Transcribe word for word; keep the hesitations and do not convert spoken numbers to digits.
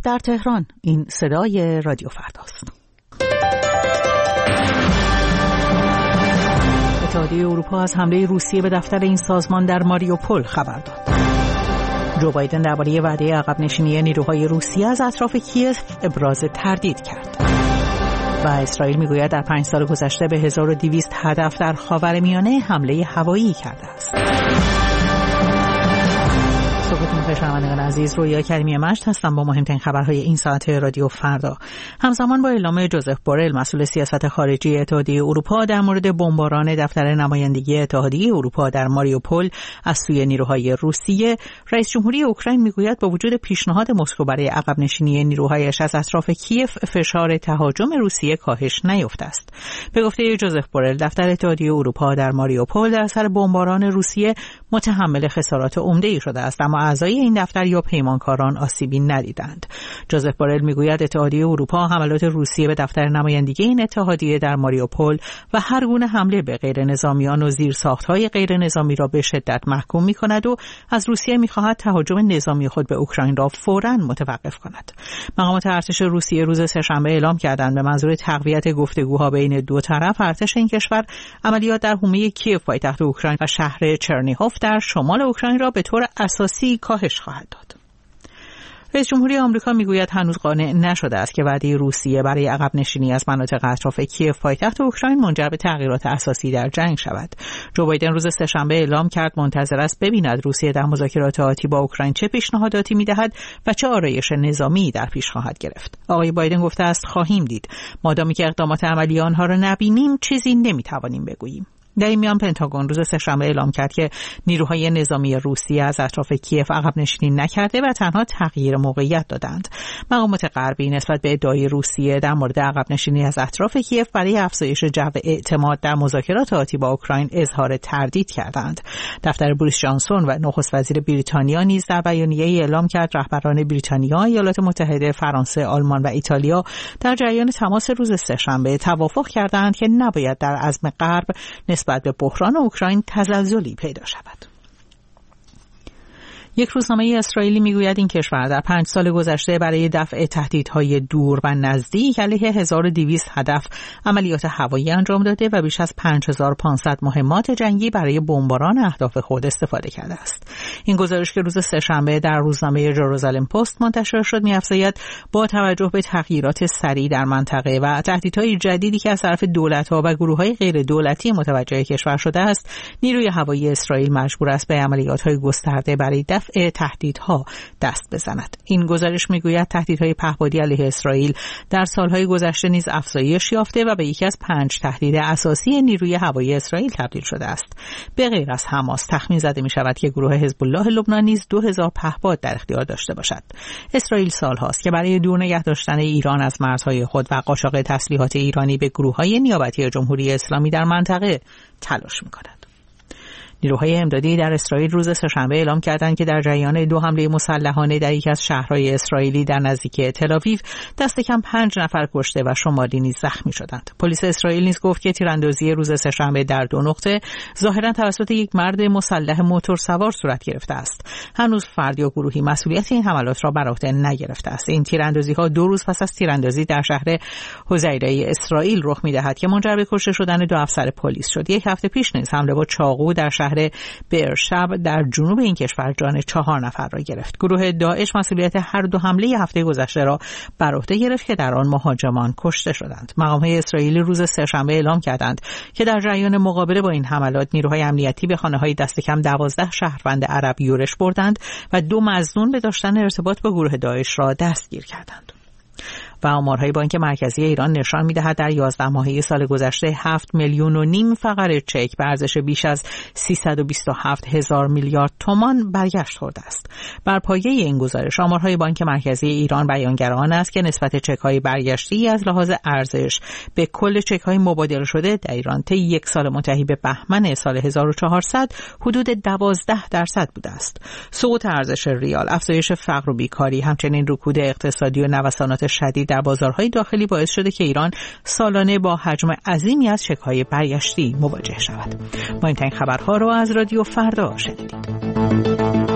در تهران. این صدای رادیو فرداست. اتحادیه اروپا از حمله روسیه به دفتر این سازمان در ماریوپول خبر داد. جو بایدن درباره وعده عقب نشینی نیروهای روسیه از اطراف کیف ابراز تردید کرد. و اسرائیل میگوید در پنج سال گذشته به هزار و دویست هدف در خاورمیانه حمله هوایی کرده است. صبحتون بخیر شنوندگان عزیز، رویا کریمی مجد هستم با مهمترین خبرهای این ساعت رادیو فردا. همزمان با اعلام جوزف بورل مسئول سیاست خارجی اتحادیه اروپا در مورد بمباران دفتر نمایندگی اتحادیه اروپا در ماریوپول از سوی نیروهای روسیه، رئیس جمهوری اوکراین میگوید با وجود پیشنهاد مسکو برای عقب نشینی نیروهایش از اطراف کیف، فشار تهاجم روسیه کاهش نیافته است. به گفته جوزف بورل، دفتر اتحادیه اروپا در ماریوپول در اثر بمباران روسیه متحمل خسارات عمده‌ای شده است، اما اعضای این دفتر یا پیمانکاران آسیبی ندیدند. جوزف بورل میگوید اتحادیه اروپا حملات روسیه به دفتر نمایندگی این اتحادیه در ماریوپول و هر گونه حمله به غیر نظامیان و زیرساخت‌های غیر نظامی را به شدت محکوم می‌کند و از روسیه می‌خواهد تهاجم نظامی خود به اوکراین را فوراً متوقف کند. مقامات ارتش روسیه روز سه‌شنبه اعلام کردند به منظور تقویت گفتگوها بین دو طرف، ارتش این کشور عملیات در حومه کیف پایتخت اوکراین و شهر چرنیهوف در شمال اوکراین را به طور اساسی کاهش خواهد داد. رئیس جمهوری آمریکا میگوید هنوز قانع نشده است که وعده روسیه برای عقب نشینی از مناطق اطراف کیف پایتخت اوکراین منجر به تغییرات اساسی در جنگ شود. جو بایدن روز سه‌شنبه اعلام کرد منتظر است ببیند روسیه در مذاکرات آتی با اوکراین چه پیشنهاداتی میدهد و چه آرایش نظامی در پیش خواهد گرفت. آقای بایدن گفته است خواهیم دید. مادامی که اقدامات عملی آنها را نبینیم چیزی نمیتوانیم بگوییم. در این میان پنتاگون روز سه‌شنبه اعلام کرد که نیروهای نظامی روسیه از اطراف کیف عقب نشینی نکرده و تنها تغییر موقعیت دادند. مقامات غربی نسبت به ادعای روسیه در مورد عقب نشینی از اطراف کیف برای افزایش جو اعتماد در مذاکرات آتی با اوکراین اظهار تردید کردند. دفتر بوریس جانسون و نخست وزیر بریتانیا نیز در بیانیه‌ای اعلام کرد رهبران بریتانیا، ایالات متحده، فرانسه، آلمان و ایتالیا در جریان تماس روز سه‌شنبه توافق کردند که نباید در عزم غرب نسبت به بحران اوکراین تزلزلی پیدا شود. یک روزنامه اسرائیلی میگوید این کشور در پنج سال گذشته برای دفع تهدیدهای دور و نزدیک علیه هزار و دویست هدف عملیات هوایی انجام داده و بیش از پنج هزار و پانصد مهمات جنگی برای بمباران اهداف خود استفاده کرده است. این گزارش که روز سه‌شنبه در روزنامه جروزالم پست منتشر شد می‌افزاید با توجه به تغییرات سریع در منطقه و تهدیدهای جدیدی که از طرف دولت‌ها و گروه‌های غیر دولتی متوجه کشور شده است، نیروی هوایی اسرائیل مجبور است به عملیات‌های گسترده برای دفع تهدیدها دست بزند. این گزارش میگوید تهدیدهای پهپادی علیه اسرائیل در سالهای گذشته نیز افزایش یافته و به یکی از پنج تهدید اساسی نیروی هوایی اسرائیل تبدیل شده است. به غیر از حماس تخمین زده می شود که گروه حزب الله لبنان نیز دو هزار پهپاد در اختیار داشته باشد. اسرائیل سالهاست که برای دور نگه داشتن ایران از مرزهای خود و قاچاق تسلیحات ایرانی به گروه‌های نیابتی جمهوری اسلامی در منطقه تلاش می‌کند. نیروهای امدادی در اسرائیل روز سه‌شنبه اعلام کردند که در جریان دو حمله مسلحانه در یکی از شهرهای اسرائیلی در نزدیکی تل‌آویو دست کم پنج نفر کشته و شماری نیز زخمی شدند. پلیس اسرائیل نیز گفت که تیراندازی روز سه‌شنبه در دو نقطه ظاهراً توسط یک مرد مسلح موتورسوار صورت گرفته است. هنوز فرد یا گروهی مسئولیت این حملات را بر عهده نگرفته است. این تیراندازی‌ها دو روز پس از تیراندازی در شهر حزیره اسرائیل رخ می‌دهد که منجر به کشته شدن دو افسر پلیس شد. یک هفته پیش نیز حمله با چاقو در شهر برشب در جنوب این کشور جان چهار نفر را گرفت. گروه داعش مسئولیت هر دو حمله هفته گذشته را بر عهده گرفت که در آن مهاجمان کشته شدند. مقامات اسرائیلی روز سه‌شنبه اعلام کردند که در جریان مقابله با این حملات نیروهای امنیتی به خانه‌های دست کم دوازده شهروند عرب یورش بردند و دو مظنون به داشتن ارتباط با گروه داعش را دستگیر کردند. و آمارهای بانک مرکزی ایران نشان می‌دهد در یازده ماهه سال گذشته هفت میلیون و نیم فقر چک به ارزش بیش از سیصد و بیست و هفت هزار میلیارد تومان برگشت خورده است. بر پایه این گزارش آمارهای بانک مرکزی ایران بیانگر آن است که نسبت چک‌های برگشتی از لحاظ ارزش به کل چک‌های مبادله شده در ایران طی یک سال منتهی به بهمن سال هزار و چهارصد حدود دوازده درصد بوده است. سقوط ارزش ریال، افزایش فقر و بیکاری، همچنین رکود اقتصادی و نوسانات شدید در بازارهای داخلی باعث شده که ایران سالانه با حجم عظیمی از چک‌های برگشتی مواجه شود. مهمترین خبرها را از رادیو فردا شنیدید.